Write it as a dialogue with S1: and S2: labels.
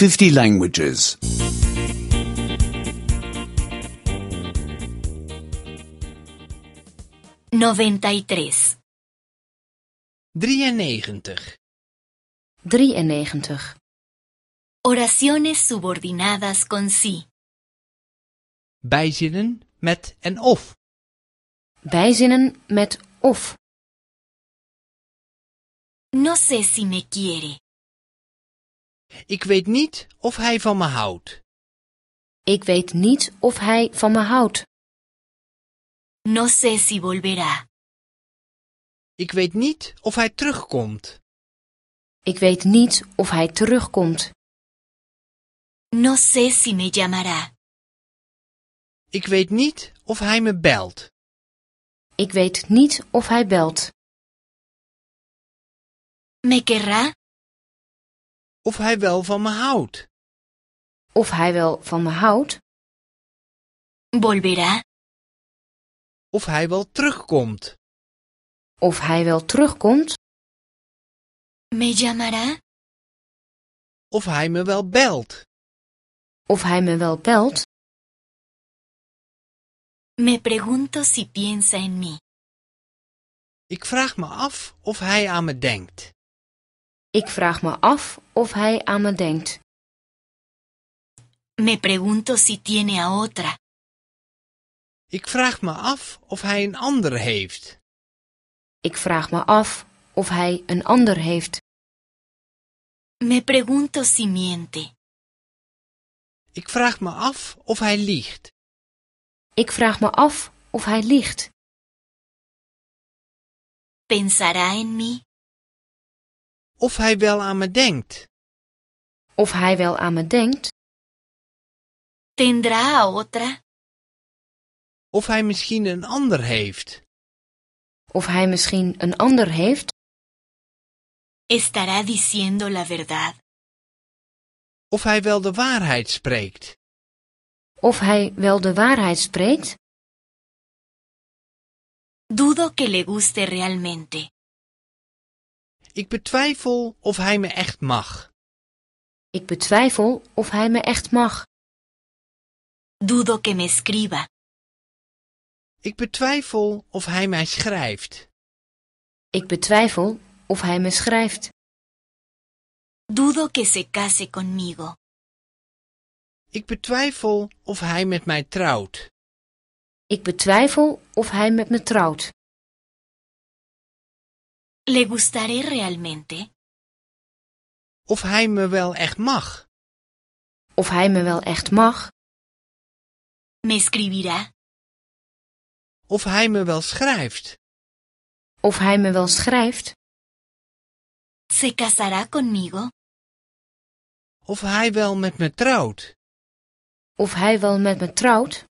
S1: 50 languages.
S2: 93.
S3: 93.
S4: 93.
S2: Oraciones subordinadas con sí.
S3: Bijzinnen met en of.
S4: Bijzinnen met of.
S2: No sé si me quiere.
S3: Ik weet niet of hij van me houdt.
S4: Ik weet niet of hij van me houdt.
S2: No sé si volverá.
S3: Ik weet niet of hij terugkomt.
S4: Ik weet niet of hij terugkomt.
S2: No sé si me llamará.
S3: Ik weet niet of hij me belt.
S4: Ik weet niet of hij belt.
S2: ¿Me querrá?
S3: Of hij wel van me houdt.
S4: Of hij wel van me houdt.
S2: ¿Volverá?
S3: Of hij wel terugkomt.
S4: Of hij wel terugkomt.
S2: ¿Me llamará?
S3: Of hij me wel belt.
S4: Of hij me wel belt.
S2: Me pregunto si piensa en mí.
S3: Ik vraag me af of hij aan me denkt.
S4: Ik vraag me af of hij aan me denkt.
S2: Me pregunto si tiene a otra.
S3: Ik vraag me af of hij een ander heeft.
S4: Ik vraag me af of hij een ander heeft.
S2: Me pregunto si miente.
S3: Ik vraag me af of hij liegt.
S4: Ik vraag me af of hij liegt.
S2: ¿Pensará en mí?
S3: Of hij wel aan me denkt.
S4: Of hij wel aan me denkt.
S2: ¿Tendrá a otra?
S3: Of hij misschien een ander heeft.
S4: Of hij misschien een ander heeft.
S2: ¿Estará diciendo la verdad?
S3: Of hij wel de waarheid spreekt.
S4: Of hij wel de waarheid spreekt.
S2: Dudo que le guste realmente.
S3: Ik betwijfel of hij me echt mag.
S4: Ik betwijfel of hij me echt mag.
S2: Dudo que me escriba.
S3: Ik betwijfel of hij mij schrijft.
S4: Ik betwijfel of hij me schrijft.
S2: Dudo que se case conmigo.
S3: Ik betwijfel of hij met mij trouwt.
S4: Ik betwijfel of hij met me trouwt.
S2: ¿Le gustaré realmente?
S3: Of hij me wel echt mag.
S4: Of hij me wel echt mag.
S2: ¿Me escribirá?
S3: Of hij me wel schrijft.
S4: Of hij me wel schrijft.
S2: ¿Se casará conmigo?
S3: Of hij wel met me trouwt.
S4: Of hij wel met me trouwt.